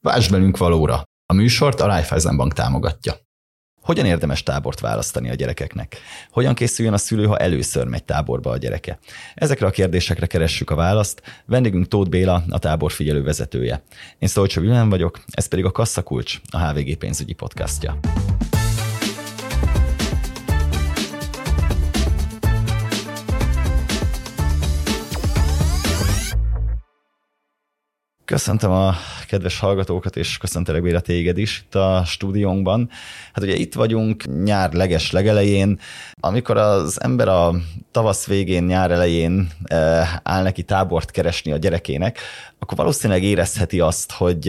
Váltsd velünk valóra! A műsort a Raiffeisen Bank támogatja. Hogyan érdemes tábort választani a gyerekeknek? Hogyan készüljön a szülő, ha először megy táborba a gyereke? Ezekre a kérdésekre keressük a választ. Vendégünk Tóth Béla, a tábor figyelő vezetője. Én Szolcsó Vilhelm vagyok, ez pedig a Kasszakulcs, a HVG pénzügyi podcastja. Köszöntöm a kedves hallgatókat, és köszöntelek Béla téged is itt a stúdiónkban. Hát ugye itt vagyunk nyár legelején, amikor az ember a tavasz végén, nyár elején áll neki tábort keresni a gyerekének, akkor valószínűleg érezheti azt, hogy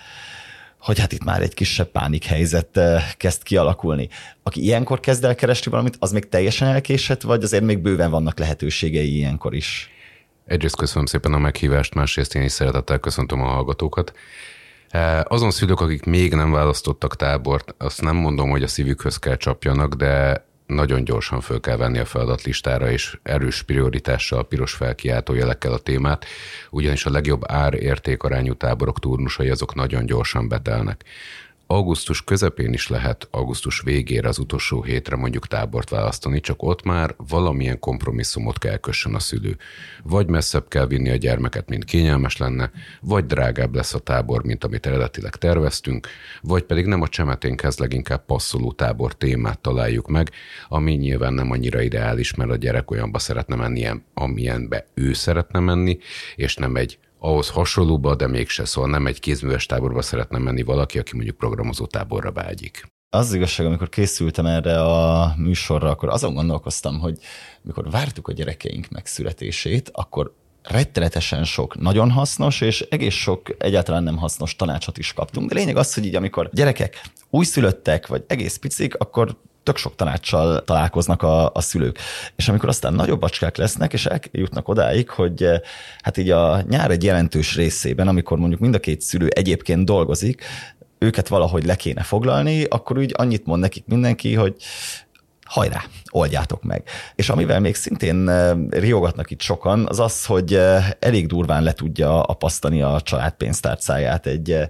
hát itt már egy kisebb pánikhelyzet kezd kialakulni. Aki ilyenkor kezd el keresni valamit, az még teljesen elkésett, vagy azért még bőven vannak lehetőségei ilyenkor is? Egyrészt köszönöm szépen a meghívást, másrészt én is szeretettel köszöntöm a hallgatókat. Azon szülők, akik még nem választottak tábort, azt nem mondom, hogy a szívükhöz kell csapjanak, de nagyon gyorsan föl kell venni a feladatlistára, és erős prioritással, piros felkiáltójelekkel a témát, ugyanis a legjobb ár-értékarányú táborok turnusai azok nagyon gyorsan betelnek. Augusztus közepén is lehet augusztus végére az utolsó hétre mondjuk tábort választani, csak ott már valamilyen kompromisszumot kell kössön a szülő. Vagy messzebb kell vinni a gyermeket, mint kényelmes lenne, vagy drágább lesz a tábor, mint amit eredetileg terveztünk, vagy pedig nem a csemeténkhez leginkább passzoló tábor témát találjuk meg, ami nyilván nem annyira ideális, mert a gyerek olyanba szeretne menni, amilyenbe ő szeretne menni, és nem egy ahhoz hasonlóba, de mégse, szóval nem egy kézműves táborba szeretne menni valaki, aki mondjuk programozó táborra vágyik. Az igazság, amikor készültem erre a műsorra, akkor azon gondolkoztam, hogy mikor vártuk a gyerekeink megszületését, akkor rettenetesen sok nagyon hasznos, és egész sok egyáltalán nem hasznos tanácsot is kaptunk. De lényeg az, hogy így amikor gyerekek újszülöttek, vagy egész picik, akkor tök sok tanácssal találkoznak a szülők. És amikor aztán nagyobb bacskák lesznek, és eljutnak odáig, hogy hát így a nyár egy jelentős részében, amikor mondjuk mind a két szülő egyébként dolgozik, őket valahogy le kéne foglalni, akkor úgy annyit mond nekik mindenki, hogy hajrá, oldjátok meg. És amivel még szintén riogatnak itt sokan, az az, hogy elég durván le tudja apasztani a család pénztárcáját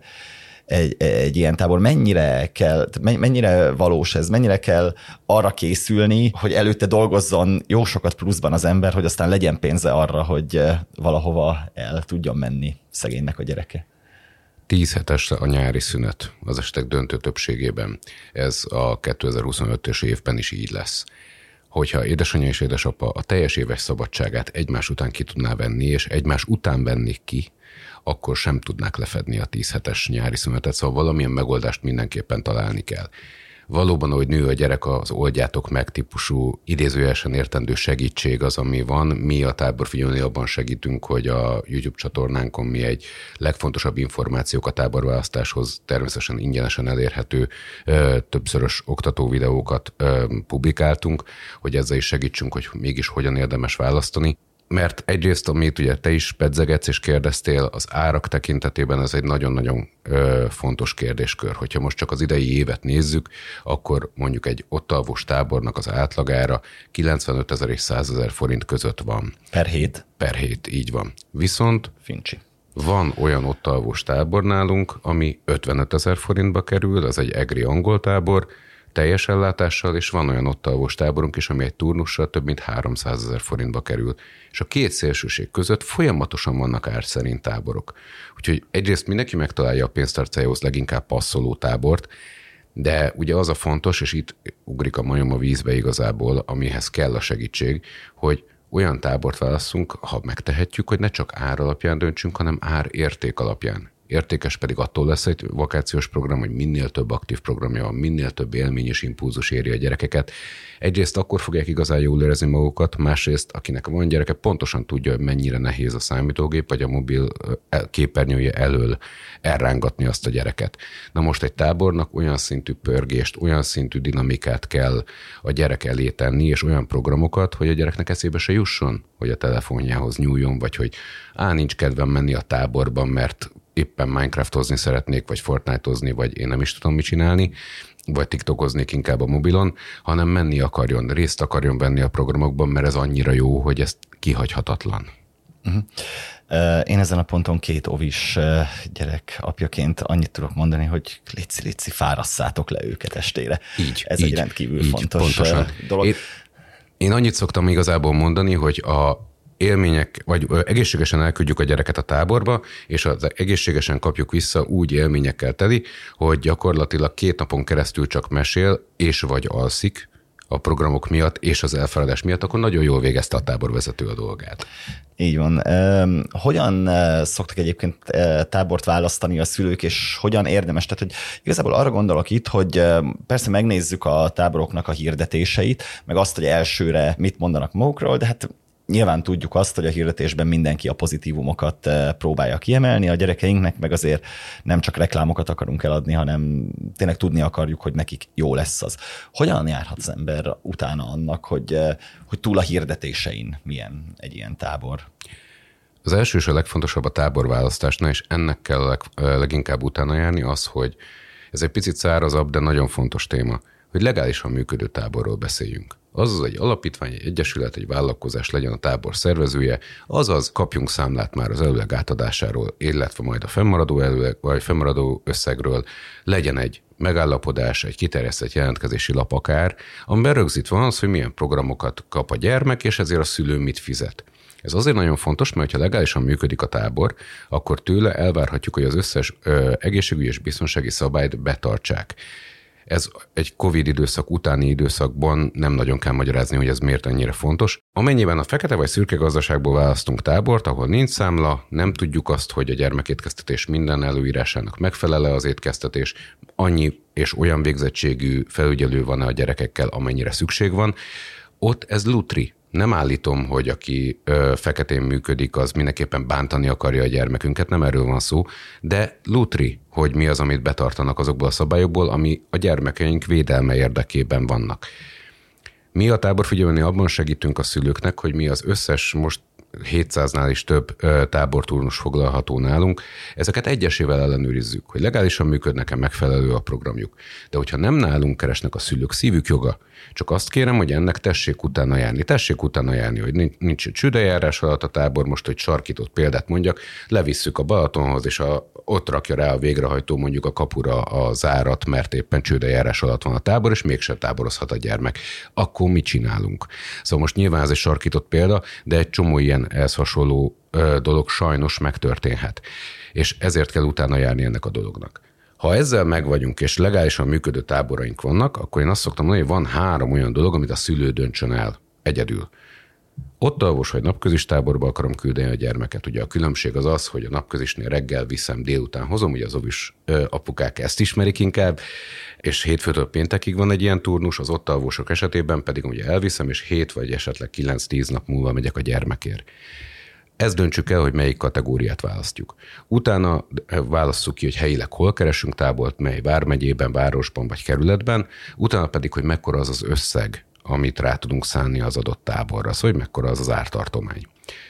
egy ilyen tábor. Mennyire valós ez, mennyire kell arra készülni, hogy előtte dolgozzon jó sokat pluszban az ember, hogy aztán legyen pénze arra, hogy valahova el tudjon menni szegénynek a gyereke? 10 hetes a nyári szünet az esetek döntő többségében. Ez a 2025-ös évben is így lesz. Hogyha édesanyja és édesapa a teljes éves szabadságát egymás után ki tudná venni, és egymás után vennék ki, akkor sem tudnák lefedni a 10 hetes nyári szünetet, szóval valamilyen megoldást mindenképpen találni kell. Valóban, ahogy nő a gyerek, az oldjátok meg típusú idézőjelesen értendő segítség az, ami van. Mi a táborfigyelőnél abban segítünk, hogy a YouTube csatornánkon mi egy legfontosabb információk a táborválasztáshoz természetesen ingyenesen elérhető többszörös oktató videókat publikáltunk, hogy ezzel is segítsünk, hogy mégis hogyan érdemes választani. Mert egyrészt, amit ugye te is pedzegetsz és kérdeztél, az árak tekintetében ez egy nagyon-nagyon fontos kérdéskör. Hogyha most csak az idei évet nézzük, akkor mondjuk egy ott alvós tábornak az átlagára 95 000 és 100 000 forint között van. Per hét? Per hét, így van. Viszont Fincsi. Van olyan ott alvós tábor nálunk, ami 55 000 forintba kerül, az egy egri angol tábor, teljes ellátással, és van olyan ott alvós táborunk is, ami egy turnussal több mint 300 000 forintba kerül. És a két szélsőség között folyamatosan vannak ár szerint táborok. Úgyhogy egyrészt mindenki megtalálja a pénztárcájához leginkább passzoló tábort, de ugye az a fontos, és itt ugrik a majom a vízbe igazából, amihez kell a segítség, hogy olyan tábort válasszunk, ha megtehetjük, hogy ne csak ár alapján döntsünk, hanem ár-érték alapján. Értékes pedig attól lesz egy vakációs program, hogy minél több aktív programja van, minél több élmény és impulzus éri a gyerekeket. Egyrészt akkor fogják igazán jól érezni magukat, másrészt akinek van gyereke, pontosan tudja, hogy mennyire nehéz a számítógép vagy a mobil képernyője elől elrángatni azt a gyereket. Na most egy tábornak olyan szintű pörgést, olyan szintű dinamikát kell a gyerek elé tenni, és olyan programokat, hogy a gyereknek eszébe se jusson, hogy a telefonjához nyúljon, vagy hogy nincs kedvem menni a táborban, mert éppen Minecraftozni szeretnék, vagy Fortnite-ozni, vagy én nem is tudom mit csinálni, vagy tiktokoznék inkább a mobilon, hanem menni akarjon, részt akarjon venni a programokban, mert ez annyira jó, hogy ez kihagyhatatlan. Én ezen a ponton 2 óvis gyerek apjaként annyit tudok mondani, hogy léci, fárasszátok le őket estére. Ez egy rendkívül fontos dolog. Én annyit szoktam igazából mondani, hogy a élmények, vagy egészségesen elküldjük a gyereket a táborba, és az egészségesen kapjuk vissza úgy élményekkel teli, hogy gyakorlatilag 2 napon keresztül csak mesél, és vagy alszik a programok miatt, és az elfáradás miatt, akkor nagyon jól végezte a táborvezető a dolgát. Így van. Hogyan szoktak egyébként tábort választani a szülők, és hogyan érdemes? Tehát, hogy igazából arra gondolok itt, hogy persze megnézzük a táboroknak a hirdetéseit, meg azt, hogy elsőre mit mondanak magukról, de hát nyilván tudjuk azt, hogy a hirdetésben mindenki a pozitívumokat próbálja kiemelni, a gyerekeinknek meg azért nem csak reklámokat akarunk eladni, hanem tényleg tudni akarjuk, hogy nekik jó lesz az. Hogyan járhat az ember utána annak, hogy túl a hirdetésein milyen egy ilyen tábor? Az első és a legfontosabb a táborválasztásnál, és ennek kell leginkább utána járni az, hogy ez egy picit szárazabb, de nagyon fontos téma, hogy legálisan működő táborról beszéljünk. Azaz egy alapítvány, egy egyesület, egy vállalkozás legyen a tábor szervezője, azaz kapjunk számlát már az előleg átadásáról, illetve majd a fennmaradó összegről, legyen egy megállapodás, egy kiterjesztett jelentkezési lap akár, amiben rögzítve van az, hogy milyen programokat kap a gyermek, és ezért a szülő mit fizet. Ez azért nagyon fontos, mert ha legálisan működik a tábor, akkor tőle elvárhatjuk, hogy az összes egészségügyi és biztonsági szabályt betartsák. Ez egy Covid időszak utáni időszakban nem nagyon kell magyarázni, hogy ez miért ennyire fontos. Amennyiben a fekete vagy szürke gazdaságból választunk tábort, ahol nincs számla, nem tudjuk azt, hogy a gyermekétkeztetés minden előírásának megfelel-e az étkeztetés, annyi és olyan végzettségű felügyelő van a gyerekekkel, amennyire szükség van, ott ez lutri. Nem állítom, hogy aki feketén működik, az mindenképpen bántani akarja a gyermekünket, nem erről van szó, de lutri, hogy mi az, amit betartanak azokból a szabályokból, ami a gyermekeink védelme érdekében vannak. Mi a táborfigyelőnél abban segítünk a szülőknek, hogy mi az összes most 700-nál is több táborturnus foglalható nálunk, ezeket egyesével ellenőrizzük, hogy legálisan működnek-e, megfelelő a programjuk. De hogyha nem nálunk keresnek a szülők, szívük joga. Csak azt kérem, hogy ennek tessék utána járni, hogy nincs csődejárás alatt a tábor, most, hogy sarkított példát mondjak, levisszük a Balatonhoz, és ott rakja rá a végrehajtó mondjuk a kapura a zárat, mert éppen csődejárás alatt van a tábor, és mégsem táborozhat a gyermek. Akkor mit csinálunk? Szóval most nyilván ez egy sarkított példa, de egy csomó ilyen ehhez hasonló dolog sajnos megtörténhet. És ezért kell utána járni ennek a dolognak. Ha ezzel megvagyunk, és legálisan működő táboraink vannak, akkor én azt szoktam mondani, hogy van 3 olyan dolog, amit a szülő döntsön el egyedül. Ott alvos vagy napközis táborba akarom küldeni a gyermeket. Ugye a különbség az az, hogy a napközisnél reggel viszem, délután hozom, ugye az óvis apukák ezt ismerik inkább, és hétfőtől péntekig van egy ilyen turnus, az ott alvósok esetében pedig ugye elviszem, és 7 vagy esetleg 9-10 nap múlva megyek a gyermekért. Ezt döntsük el, hogy melyik kategóriát választjuk. Utána válasszuk ki, hogy helyileg hol keresünk tábort, mely vármegyében, városban vagy kerületben, utána pedig, hogy mekkora az az összeg, amit rá tudunk szánni az adott táborra, szóval, hogy mekkora az az ártartomány.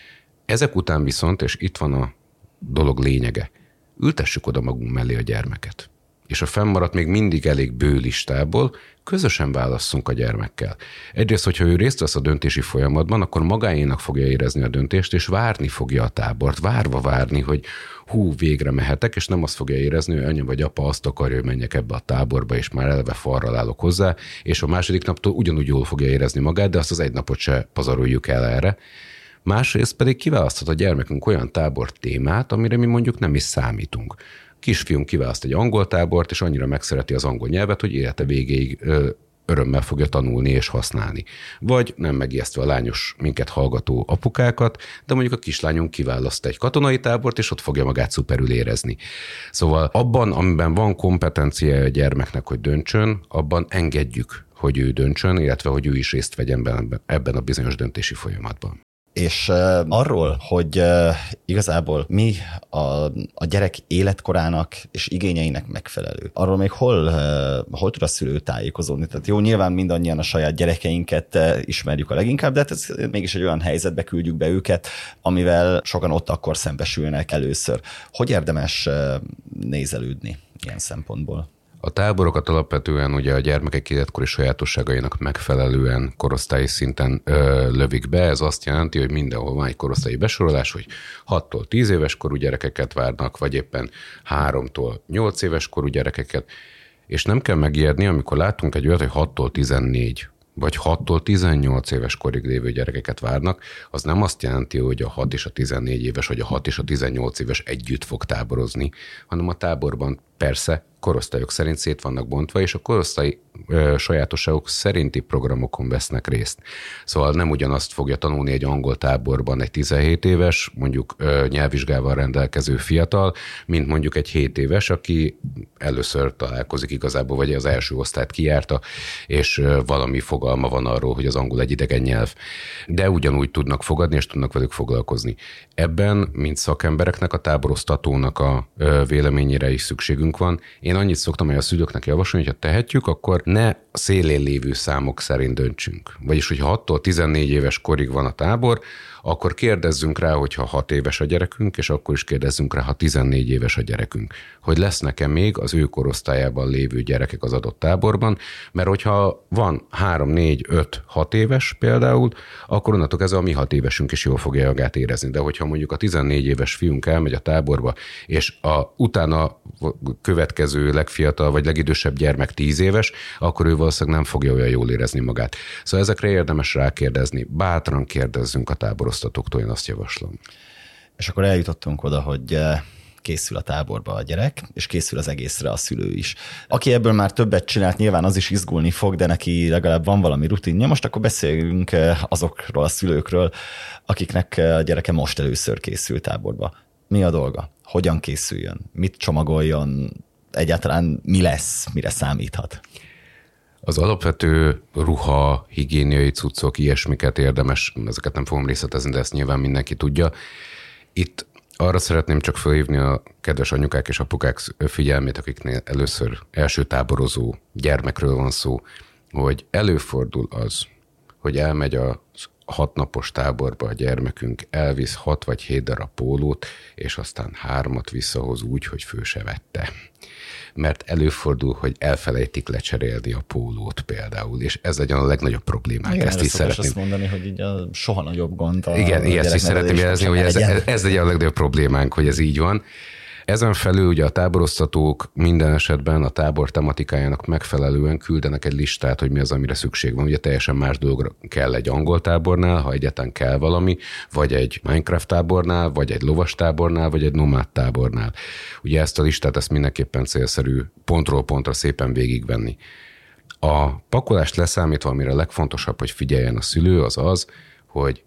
Ezek után viszont, és itt van a dolog lényege, ültessük oda magunk mellé a gyermeket. És a fennmaradt még mindig elég bő listából közösen válasszunk a gyermekkel. Egyrészt, hogyha ő részt vesz a döntési folyamatban, akkor magáénak fogja érezni a döntést, és várni fogja a tábort, várni, hogy végre mehetek, és nem azt fogja érezni, hogy anya vagy apa azt akarja, hogy menjek ebbe a táborba, és már eleve falral állok hozzá, és a második naptól ugyanúgy jól fogja érezni magát, de azt az egy napot se pazaroljuk el erre. Másrészt pedig kiválaszthat a gyermekünk olyan tábor témát, amire mi mondjuk nem is számítunk. Kisfiunk kiválaszt egy angol tábort, és annyira megszereti az angol nyelvet, hogy élete végéig örömmel fogja tanulni és használni. Vagy nem megijesztve a lányos minket hallgató apukákat, de mondjuk a kislányunk kiválaszt egy katonai tábort, és ott fogja magát szuperül érezni. Szóval abban, amiben van kompetenciája a gyermeknek, hogy döntsön, abban engedjük, hogy ő döntsön, illetve hogy ő is részt vegyen ebben a bizonyos döntési folyamatban. És arról, hogy igazából mi a gyerek életkorának és igényeinek megfelelő, arról még hol tud a szülő tájékozódni? Tehát jó, nyilván mindannyian a saját gyerekeinket ismerjük a leginkább, de hát ez mégis egy olyan helyzetbe küldjük be őket, amivel sokan ott akkor szembesülnek először. Hogy érdemes nézelődni ilyen szempontból? A táborokat alapvetően ugye a gyermekek életkori sajátosságainak megfelelően korosztályi szinten lövik be. Ez azt jelenti, hogy mindenhol van egy korosztályi besorolás, hogy 6-tól 10 éves korú gyerekeket várnak, vagy éppen 3-tól 8 éves korú gyerekeket. És nem kell megijedni, amikor látunk egy olyat, hogy 6-tól 14 vagy 6-tól 18 éves korig lévő gyerekeket várnak, az nem azt jelenti, hogy a 6 és a 14 éves, vagy a 6 és a 18 éves együtt fog táborozni, hanem a táborban persze korosztályok szerint szét vannak bontva, és a korosztályi sajátosságok szerinti programokon vesznek részt. Szóval nem ugyanazt fogja tanulni egy angol táborban egy 17 éves, mondjuk nyelvvizsgával rendelkező fiatal, mint mondjuk egy 7 éves, aki először találkozik igazából, vagy az első osztályt kijárta, és valami fogalma van arról, hogy az angol egy idegen nyelv. De ugyanúgy tudnak fogadni, és tudnak velük foglalkozni. Ebben, mint szakembereknek, a táboroztatónak a véleményére is szükségünk van. Én annyit szoktam, hogy a szülőknek javasolni, hogy ha tehetjük, akkor ne a szélén lévő számok szerint döntsünk. Vagyis, hogyha 6-tól 14 éves korig van a tábor, akkor kérdezzünk rá, hogyha 6 éves a gyerekünk, és akkor is kérdezzünk rá, ha 14 éves a gyerekünk. Hogy lesznek-e még az ő korosztályában lévő gyerekek az adott táborban, mert hogyha van 3, 4, 5, 6 éves például, akkor onnantól kezdve a mi 6 évesünk is jól fogja magát érezni. De hogyha mondjuk a 14 éves fiunk elmegy a táborba, és utána következő legfiatal vagy legidősebb gyermek 10 éves, akkor ő valószínűleg nem fogja olyan jól érezni magát. Szóval ezekre érdemes rákérdezni. Bátran kérdezzünk a táboroztatóktól, én azt javaslom. És akkor eljutottunk oda, hogy készül a táborba a gyerek, és készül az egészre a szülő is. Aki ebből már többet csinált, nyilván az is izgulni fog, de neki legalább van valami rutinja. Most akkor beszéljünk azokról a szülőkről, akiknek a gyereke most először készül táborba. Mi a dolga? Hogyan készüljön? Mit csomagoljon? Egyáltalán mi lesz? Mire számíthat? Az alapvető ruha, higiéniai cuccok, ilyesmiket érdemes, ezeket nem fogom részletezni, de ezt nyilván mindenki tudja. Itt arra szeretném csak felhívni a kedves anyukák és apukák figyelmét, akiknél először első táborozó gyermekről van szó, hogy előfordul az, hogy elmegy a 6 napos táborba a gyermekünk, elvisz 6 vagy 7 darab pólót, és aztán 3 visszahoz úgy, hogy fő se vette. Mert előfordul, hogy elfelejtik lecserélni a pólót például, és ez legyen a legnagyobb problémák. Igen, ezt is szeretném. Azt mondani, hogy így a soha nagyobb gond. Igen, ezt is szeretném jelezni, hogy ez legyen a legnagyobb problémánk, hogy ez így van. Ezen felül ugye a táboroztatók minden esetben a tábor tematikájának megfelelően küldenek egy listát, hogy mi az, amire szükség van. Ugye teljesen más dologra kell egy angol tábornál, ha egyáltalán kell valami, vagy egy Minecraft tábornál, vagy egy lovas tábornál, vagy egy nomád tábornál. Ugye ezt a listát, ezt mindenképpen célszerű pontról pontra szépen végigvenni. A pakolást leszámítva, amire a legfontosabb, hogy figyeljen a szülő, az az, hogy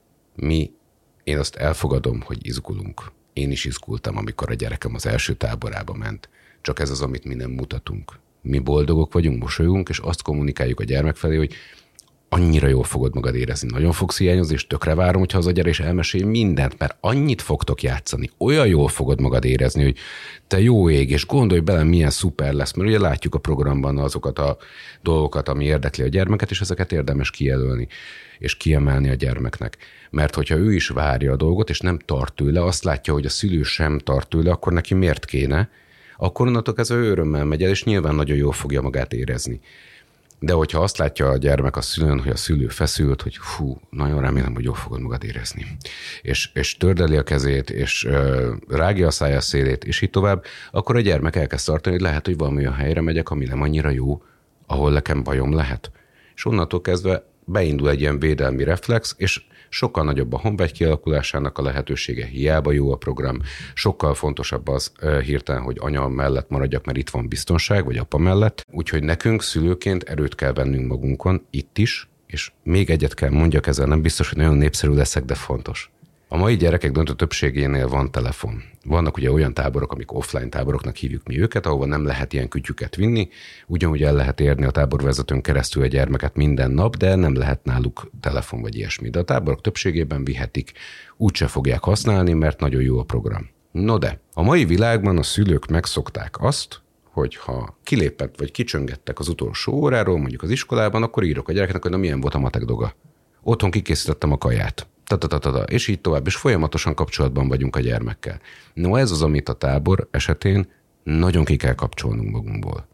én azt elfogadom, hogy izgulunk. Én is izgultam, amikor a gyerekem az első táborába ment. Csak ez az, amit mi nem mutatunk. Mi boldogok vagyunk, mosolyunk, és azt kommunikáljuk a gyermek felé, hogy annyira jól fogod magad érezni, nagyon fogsz hiányozni, és tökre várom, hogy hazagyere és elmesélj mindent, mert annyit fogtok játszani, olyan jól fogod magad érezni, hogy te jó ég, és gondolj bele, milyen szuper lesz, mert ugye látjuk a programban azokat a dolgokat, ami érdekli a gyermeket, és ezeket érdemes kijelölni és kiemelni a gyermeknek. Mert hogyha ő is várja a dolgot, és nem tart tőle, azt látja, hogy a szülő sem tart tőle, akkor neki miért kéne, akkor onnantól kezdve örömmel megy el, és nyilván nagyon jól fogja magát érezni. De hogyha azt látja a gyermek a szülőn, hogy a szülő feszült, hogy nagyon remélem, hogy jól fogod magad érezni. És tördeli a kezét, és rágja a szája szélét, és így tovább, akkor a gyermek elkezd tartani, hogy lehet, hogy valami olyan helyre megyek, ami nem annyira jó, ahol nekem bajom lehet. És onnantól kezdve beindul egy ilyen védelmi reflex, és sokkal nagyobb a honvegy kialakulásának a lehetősége, hiába jó a program, sokkal fontosabb az hirtelen, hogy anya mellett maradjak, mert itt van biztonság, vagy apa mellett. Úgyhogy nekünk szülőként erőt kell vennünk magunkon, itt is, és még egyet kell mondjak, ezzel nem biztos, hogy nagyon népszerű leszek, de fontos. A mai gyerekek döntő többségénél van telefon. Vannak ugye olyan táborok, amik offline táboroknak hívjuk mi őket, ahova nem lehet ilyen kütyüket vinni, ugyanúgy el lehet érni a táborvezetőn keresztül a gyermeket minden nap, de nem lehet náluk telefon vagy ilyesmi. De a táborok többségében vihetik, úgyse fogják használni, mert nagyon jó a program. No de, a mai világban a szülők megszokták azt, hogy ha kilépett vagy kicsöngettek az utolsó óráról, mondjuk az iskolában, akkor írok a gyereknek, hogy na milyen volt a matek dolga. Otthon kikészítettem a kaját. És így tovább, és folyamatosan kapcsolatban vagyunk a gyermekkel. No, ez az, amit a tábor esetén nagyon ki kell kapcsolnunk magunkból.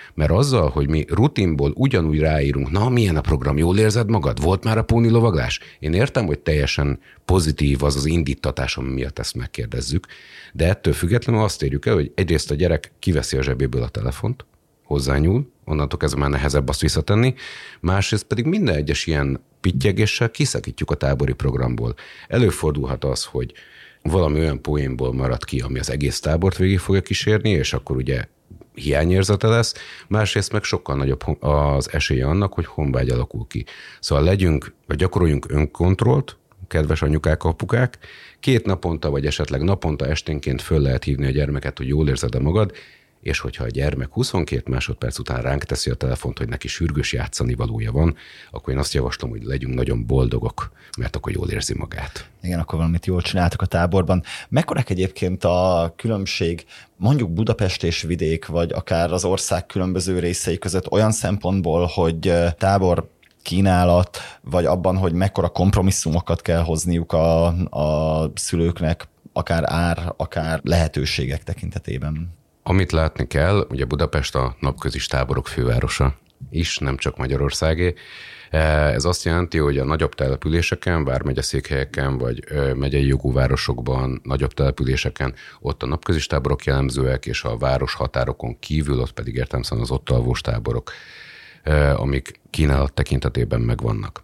Mert azzal, hogy mi rutinból ugyanúgy ráírunk, na milyen a program, jól érzed magad? Volt már a pónilovaglás? Én értem, hogy teljesen pozitív az az indítatás, ami miatt ezt megkérdezzük, de ettől függetlenül azt érjük el, hogy egyrészt a gyerek kiveszi a zsebéből a telefont, hozzányúl, onnantól kezdve már nehezebb azt visszatenni, másrészt pedig minden egyes ilyen pittyegéssel kiszakítjuk a tábori programból. Előfordulhat az, hogy valami olyan poénból marad ki, ami az egész tábort végig fogja kísérni, és akkor ugye hiányérzete lesz, másrészt meg sokkal nagyobb az esélye annak, hogy honvágy alakul ki. Szóval gyakoroljunk önkontrollt, kedves anyukák, apukák, 2 naponta, vagy esetleg naponta esténként föl lehet hívni a gyermeket, hogy jól érzed-e magad, és hogyha a gyermek 22 másodperc után ránk teszi a telefont, hogy neki sürgős játszani valója van, akkor én azt javaslom, hogy legyünk nagyon boldogok, mert akkor jól érzi magát. Igen, akkor valamit jól csináltak a táborban. Mekkorák egyébként a különbség mondjuk Budapest és vidék, vagy akár az ország különböző részei között olyan szempontból, hogy tábor kínálat, vagy abban, hogy mekkora kompromisszumokat kell hozniuk a szülőknek, akár ár, akár lehetőségek tekintetében? Amit látni kell, ugye Budapest a napközis táborok fővárosa is, nem csak Magyarországé. Ez azt jelenti, hogy a nagyobb településeken, vármegyeszékhelyeken, vagy megyei jogú városokban, nagyobb településeken ott a napközis táborok jellemzőek, és a város határokon kívül ott pedig értelemszerűen az ott alvós táborok, amik kínálat tekintetében megvannak.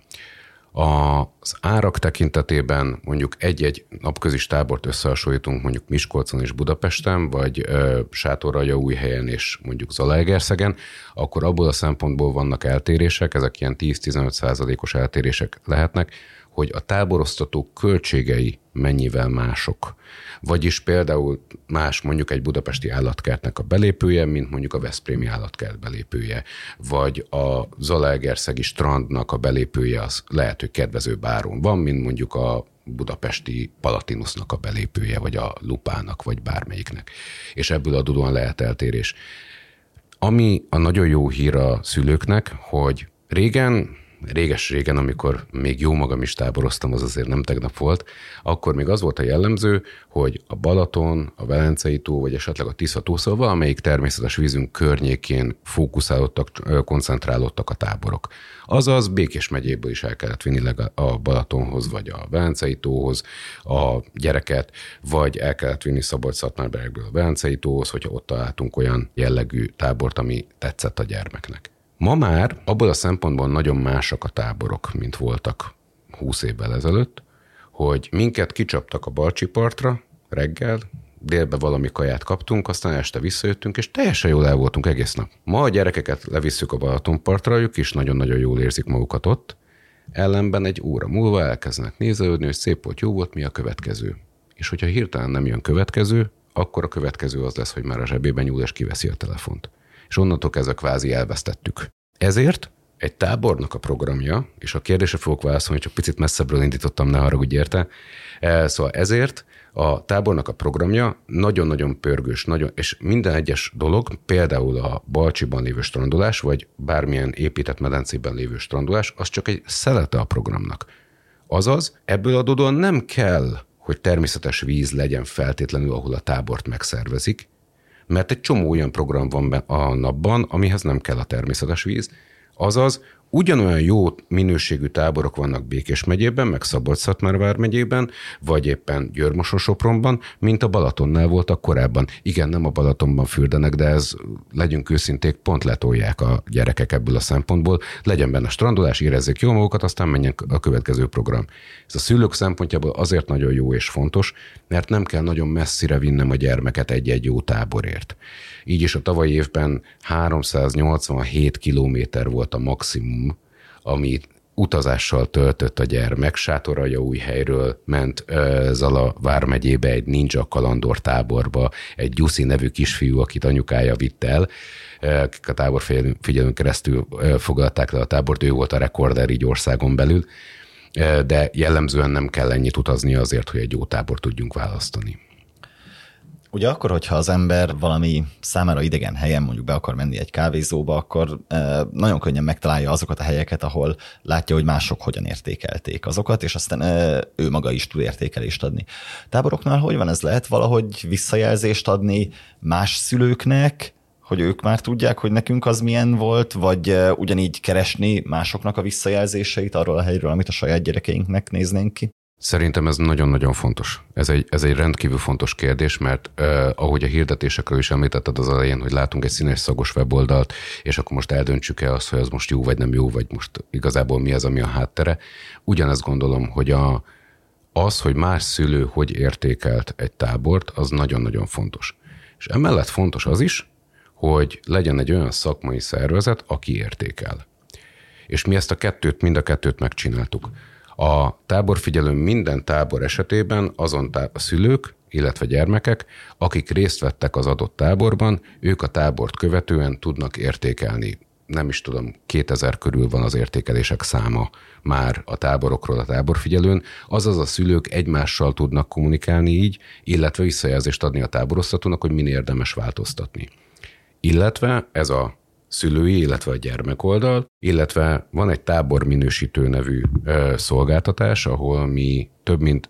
Az árak tekintetében mondjuk egy-egy napközis tábort összehasonlítunk mondjuk Miskolcon és Budapesten, vagy Sátoraljaújhelyen és mondjuk Zalaegerszegen, akkor abból a szempontból vannak eltérések, ezek ilyen 10-15%-os eltérések lehetnek, hogy a táborosztatók költségei mennyivel mások. Vagyis például más mondjuk egy budapesti állatkertnek a belépője, mint mondjuk a veszprémi állatkert belépője, vagy a zalaegerszegi strandnak a belépője az lehet, hogy kedvezőbb áron van, mint mondjuk a budapesti Palatinusnak a belépője, vagy a Lupának, vagy bármelyiknek. És ebből adódóan lehet eltérés. Ami a nagyon jó hír a szülőknek, hogy réges-régen, amikor még jó magam is táboroztam, az azért nem tegnap volt, akkor még az volt a jellemző, hogy a Balaton, a Velencei tó, vagy esetleg a Tisza tó, szóval valamelyik természetes vízünk környékén fókuszálódtak, koncentrálódtak a táborok. Azaz Békés megyéből is el kellett vinni a Balatonhoz, vagy a Velencei tóhoz a gyereket, vagy el kellett vinni Szabolcs-Szatmárbergből a Velencei tóhoz, hogyha ott találtunk olyan jellegű tábort, ami tetszett a gyermeknek. Ma már abból a szempontból nagyon másak a táborok, mint voltak 20 évvel ezelőtt, hogy minket kicsaptak a Balcsi partra reggel, délbe valami kaját kaptunk, aztán este visszajöttünk, és teljesen jól el voltunk egész nap. Ma a gyerekeket levisszük a Balatonpartra, ők is nagyon-nagyon jól érzik magukat ott, ellenben egy óra múlva elkezdenek nézelődni, hogy szép volt, jó volt, mi a következő. És hogyha hirtelen nem jön következő, akkor a következő az lesz, hogy már a zsebében nyúl és kiveszi a telefont. És onnantól kezdve kvázi elvesztettük. Ezért egy tábornak a programja, és a kérdésre fogok válaszolni, csak picit messzebbről indítottam, ne haragudj érte. Szóval ezért a tábornak a programja nagyon-nagyon pörgős, és minden egyes dolog, például a Balcsiban lévő strandolás, vagy bármilyen épített medencében lévő strandolás, az csak egy szelete a programnak. Azaz, ebből adódóan nem kell, hogy természetes víz legyen feltétlenül, ahol a tábort megszervezik, mert egy csomó olyan program van a napban, amihez nem kell a természetes víz. Azaz, ugyanolyan jó minőségű táborok vannak Békés megyében, meg Szabolcs-Szatmár megyében, vagy éppen Győr-Moson-Sopronban, mint a Balatonnál voltak korábban. Igen, nem a Balatonban fürdenek, de ez, legyünk őszinték, pont letolják a gyerekek ebből a szempontból. Legyen benne strandolás, érezzék jól magukat, aztán menjen a következő program. Ez a szülők szempontjából azért nagyon jó és fontos, mert nem kell nagyon messzire vinnem a gyermeket egy-egy jó táborért. Így is a tavalyi évben 387 kilométer volt a maximum, ami utazással töltött a gyermek. Sátoraljaújhelyről ment Zala vármegyébe egy ninja kalandor táborba, egy Gyuszi nevű kisfiú, akit anyukája vitt el, akik a táborfigyelőn keresztül fogadták le a tábort, ő volt a rekorder így országon belül, de jellemzően nem kell ennyit utazni azért, hogy egy jó tábort tudjunk választani. Ugye akkor, hogyha az ember valami számára idegen helyen mondjuk be akar menni egy kávézóba, akkor nagyon könnyen megtalálja azokat a helyeket, ahol látja, hogy mások hogyan értékelték azokat, és aztán ő maga is tud értékelést adni. Táboroknál hogy van ez? Lehet valahogy visszajelzést adni más szülőknek, hogy ők már tudják, hogy nekünk az milyen volt, vagy ugyanígy keresni másoknak a visszajelzéseit arról a helyről, amit a saját gyerekeinknek néznénk ki? Szerintem ez nagyon-nagyon fontos. Ez egy rendkívül fontos kérdés, mert ahogy a hirdetésekről is említetted az elején, hogy látunk egy színes szagos weboldalt, és akkor most eldöntsük-e azt, hogy az most jó vagy nem jó, vagy most igazából mi az, ami a háttere. Ugyanezt gondolom, hogy az, hogy más szülő hogy értékelt egy tábort, az nagyon-nagyon fontos. És emellett fontos az is, hogy legyen egy olyan szakmai szervezet, aki értékel. És mi ezt mind a kettőt megcsináltuk. A táborfigyelőn minden tábor esetében azon a szülők, illetve gyermekek, akik részt vettek az adott táborban, ők a tábort követően tudnak értékelni. Nem is tudom, 2000 körül van az értékelések száma már a táborokról a táborfigyelőn, azaz a szülők egymással tudnak kommunikálni így, illetve visszajelzést adni a táborosztatónak, hogy min érdemes változtatni. Illetve ez a szülői, illetve a gyermekoldal, illetve van egy táborminősítő nevű szolgáltatás, ahol mi több mint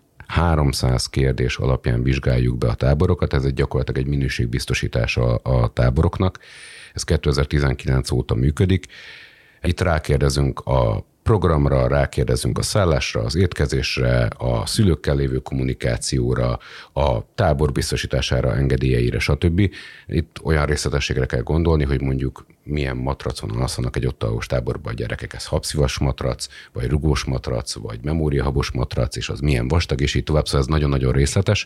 300 kérdés alapján vizsgáljuk be a táborokat, ez gyakorlatilag egy minőségbiztosítása a táboroknak, ez 2019 óta működik. Itt rákérdezünk a programra, rákérdezünk a szállásra, az étkezésre, a szülőkkel lévő kommunikációra, a tábor biztosítására, engedélyeire, stb. Itt olyan részletességre kell gondolni, hogy mondjuk milyen matracon alszanak egy ott alvós táborban a gyerekek. Ez habszivas matrac, vagy rugós matrac, vagy memóriahabos matrac, és az milyen vastag, és így tovább. Szóval ez nagyon-nagyon részletes.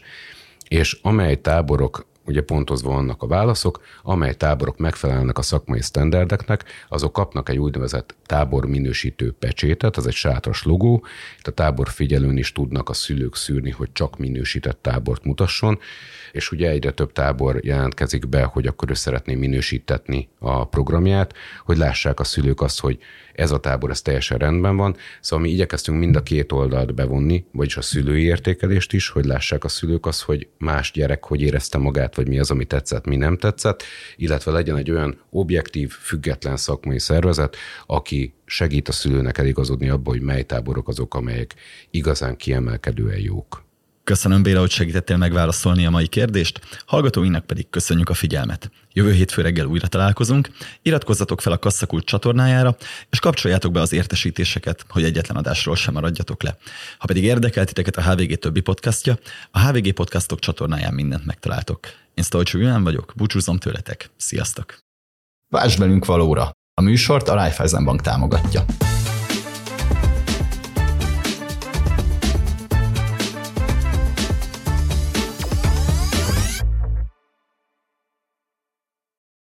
És amely táborok, ugye pontozva vannak a válaszok, amely táborok megfelelnek a szakmai sztenderdeknek, azok kapnak egy úgynevezett táborminősítő pecsétet, ez egy sátras logó, itt a táborfigyelőn is tudnak a szülők szűrni, hogy csak minősített tábort mutasson, és ugye egyre több tábor jelentkezik be, hogy akkor ő szeretné minősítetni a programját, hogy lássák a szülők azt, hogy ez a tábor, ez teljesen rendben van. Szóval mi igyekeztünk mind a két oldalt bevonni, vagyis a szülői értékelést is, hogy lássák a szülők azt, hogy más gyerek hogy érezte magát, vagy mi az, ami tetszett, mi nem tetszett, illetve legyen egy olyan objektív, független szakmai szervezet, aki segít a szülőnek eligazodni abba, hogy mely táborok azok, amelyek igazán kiemelkedően jók. Köszönöm, Béla, hogy segítettél megválaszolni a mai kérdést, hallgatóinknak pedig köszönjük a figyelmet. Jövő hétfő reggel újra találkozunk, iratkozzatok fel a Kasszakult csatornájára, és kapcsoljátok be az értesítéseket, hogy egyetlen adásról sem maradjatok le. Ha pedig érdekelt titeket a HVG többi podcastja, a HVG Podcastok csatornáján mindent megtaláltok. Én Sztolcsú Iván vagyok, búcsúzom tőletek. Sziasztok! Váltsd velünk valóra! A műsort a Raiffeisen Bank támogatja.